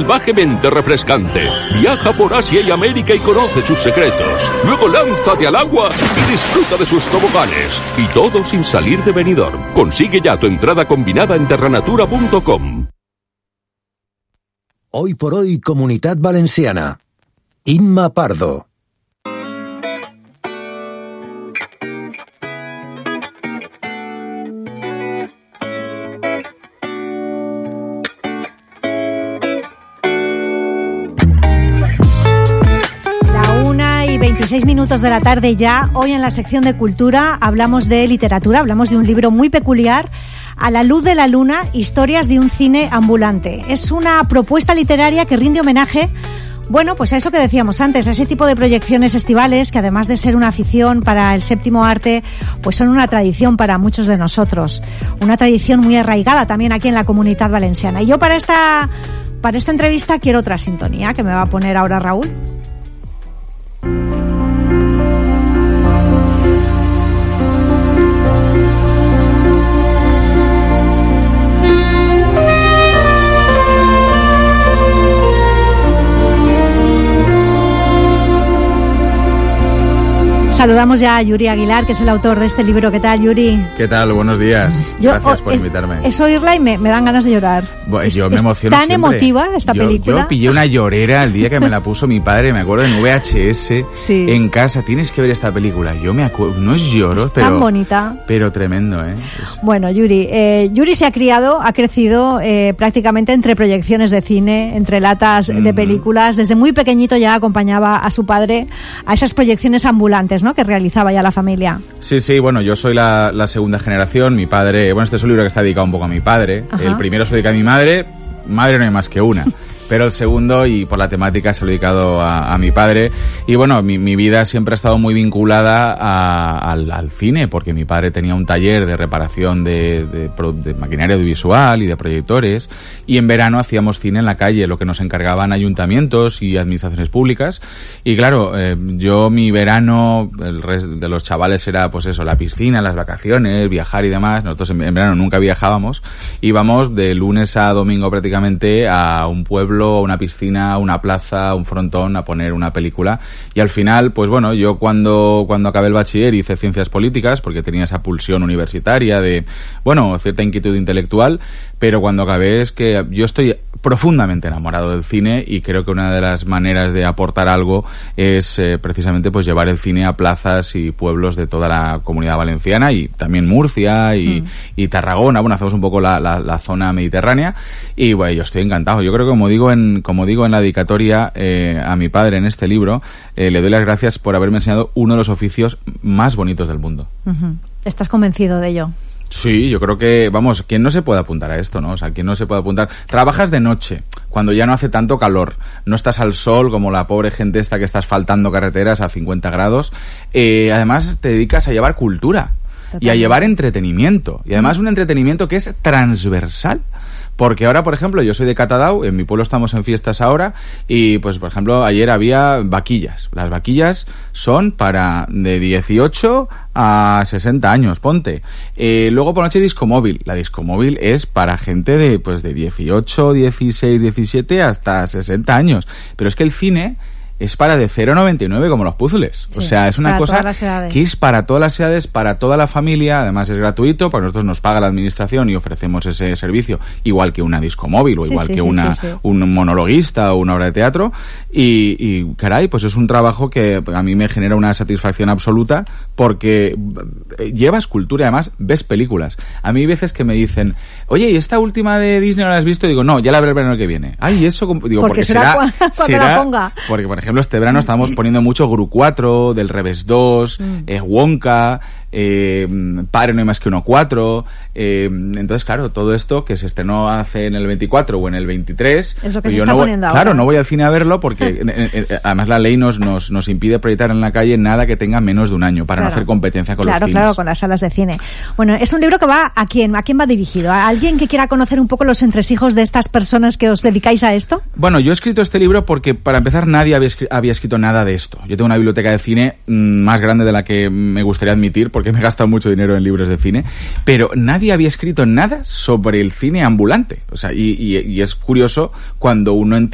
salvajemente refrescante. Viaja por Asia y América y conoce sus secretos. Luego lánzate al agua y disfruta de sus toboganes. Y todo sin salir de Benidorm. Consigue ya tu entrada combinada en terranatura.com. Hoy por hoy, Comunitat Valenciana. Imma Pardo. La 1:26 de la tarde ya. Hoy en la sección de Cultura hablamos de literatura, hablamos de un libro muy peculiar, A la luz de la luna, historias de un cine ambulante. Es una propuesta literaria que rinde homenaje, bueno, pues a eso que decíamos antes, a ese tipo de proyecciones estivales que además de ser una afición para el séptimo arte, pues son una tradición para muchos de nosotros. Una tradición muy arraigada también aquí en la Comunitat Valenciana. Y yo para esta entrevista quiero otra sintonía que me va a poner ahora Raúl. Saludamos ya a Yuri Aguilar, que es el autor de este libro. ¿Qué tal, Yuri? ¿Qué tal? Buenos días. Gracias por invitarme. Es oírla y me dan ganas de llorar. Yo me emociono tan siempre. Emotiva esta película. Yo pillé una llorera el día que me la puso mi padre, me acuerdo, en VHS, sí, en casa. Tienes que ver esta película. Yo me acuerdo, no es lloro, pero tan bonita. Pero tremendo, ¿eh? Bueno, Yuri se ha crecido prácticamente entre proyecciones de cine, entre latas de películas. Desde muy pequeñito ya acompañaba a su padre a esas proyecciones ambulantes, ¿no?, que realizaba ya la familia. Sí, bueno, yo soy la segunda generación. Mi padre, bueno, este es un libro que está dedicado un poco a mi padre. Ajá. El primero se lo dedica a mi madre no hay más que una. Pero el segundo, y por la temática, se lo he dedicado a mi padre. Y bueno, mi vida siempre ha estado muy vinculada al cine, porque mi padre tenía un taller de reparación de maquinaria audiovisual y de proyectores, y en verano hacíamos cine en la calle, lo que nos encargaban ayuntamientos y administraciones públicas. Y claro, yo mi verano, el resto de los chavales era pues eso, la piscina, las vacaciones, viajar y demás. Nosotros en verano nunca viajábamos, íbamos de lunes a domingo prácticamente a un pueblo, a una piscina, a una plaza, a un frontón, a poner una película. Y al final, pues bueno, yo cuando acabé el bachiller hice ciencias políticas, porque tenía esa pulsión universitaria de, bueno, cierta inquietud intelectual, pero cuando acabé es que yo estoy profundamente enamorado del cine, y creo que una de las maneras de aportar algo es precisamente pues llevar el cine a plazas y pueblos de toda la Comunidad Valenciana, y también Murcia y Tarragona. Bueno, hacemos un poco la zona mediterránea, y bueno, yo estoy encantado. Yo creo que como digo en la dedicatoria a mi padre en este libro, le doy las gracias por haberme enseñado uno de los oficios más bonitos del mundo. Uh-huh. ¿Estás convencido de ello? Sí, yo creo que, vamos, ¿quién no se puede apuntar a esto, no? O sea, ¿quién no se puede apuntar? Trabajas de noche, cuando ya no hace tanto calor, no estás al sol como la pobre gente esta que está asfaltando carreteras a 50 grados. Además, te dedicas a llevar cultura. Totalmente. Y a llevar entretenimiento. Y además un entretenimiento que es transversal. Porque ahora, por ejemplo, yo soy de Catadau, en mi pueblo estamos en fiestas ahora, y pues, por ejemplo, ayer había vaquillas. Las vaquillas son para de 18 a 60 años, ponte. Luego por noche discomóvil. La discomóvil es para gente de 18, 16, 17 hasta 60 años. Pero es que el cine es para de 0 a 99, como los puzzles. Sí, o sea, es una cosa que es para todas las edades, para toda la familia. Además es gratuito, porque nosotros nos paga la administración y ofrecemos ese servicio, igual que una discomóvil o igual que un monologuista o una obra de teatro. Y caray, pues es un trabajo que a mí me genera una satisfacción absoluta, porque llevas cultura y además ves películas. A mí hay veces que me dicen, oye, ¿y esta última de Disney no la has visto? Y digo, no, ya la veré el verano que viene. Ay, eso, digo, porque será cuando la ponga. Porque, por ejemplo, este verano estamos poniendo mucho Gru 4, Del Revés 2, Wonka, Padre no hay más que uno 4. Entonces, claro, todo esto que se estrenó hace en el 24 o en el 23... Es lo que se está poniendo ahora. Claro, no voy al cine a verlo porque además la ley nos impide proyectar en la calle nada que tenga menos de un año para no hacer competencia con los cines. Claro, con las salas de cine. Bueno, es un libro que va ¿a quién va dirigido? ¿A alguien que quiera conocer un poco los entresijos de estas personas que os dedicáis a esto? Bueno, yo he escrito este libro porque, para empezar, nadie había escrito nada de esto. Yo tengo una biblioteca de cine más grande de la que me gustaría admitir, porque me he gastado mucho dinero en libros de cine, pero nadie había escrito nada sobre el cine ambulante. O sea, y es curioso cuando uno entiende